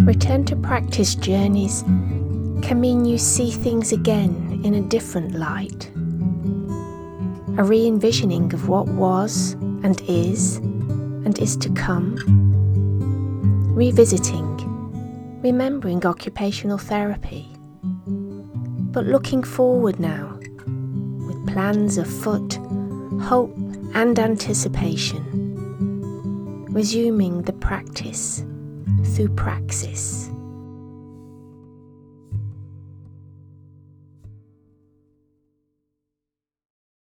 Return to practice journeys can mean you see things again in a different light. A re-envisioning of what was and is to come. Revisiting, remembering occupational therapy. But looking forward now, with plans afoot, hope and anticipation. Resuming the practice through praxis.